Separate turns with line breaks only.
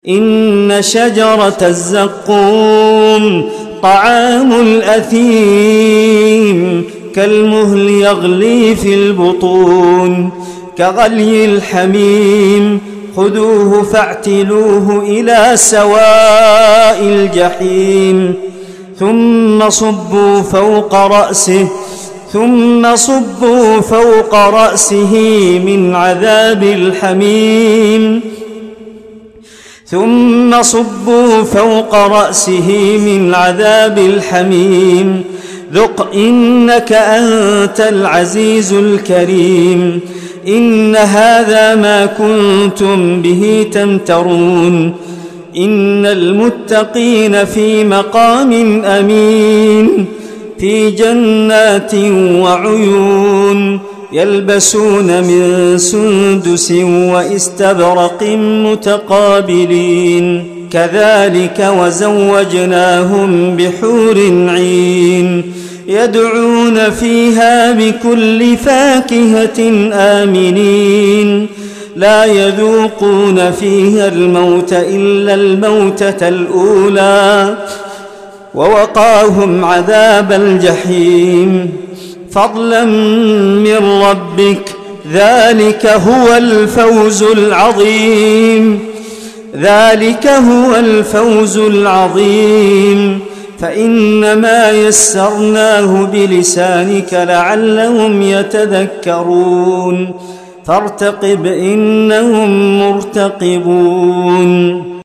إن شجرة الزقوم طعام الأثيم كالمهل يغلي في البطون كغلي الحميم خذوه فاعتلوه إلى سواء الجحيم ثم صبوا فوق رأسه من عذاب الحميم ذق إنك أنت العزيز الكريم إن هذا ما كنتم به تمترون إن المتقين في مقام أمين في جنات وعيون يلبسون من سندس واستبرق متقابلين كذلك وزوجناهم بحور عين يدعون فيها بكل فاكهة آمنين لا يذوقون فيها الموت إلا الموتة الأولى ووقاهم عذاب الجحيم فضلا من ربك ذلك هو الفوز العظيم فإنما يسرناه بلسانك لعلهم يتذكرون فارتقب إنهم مرتقبون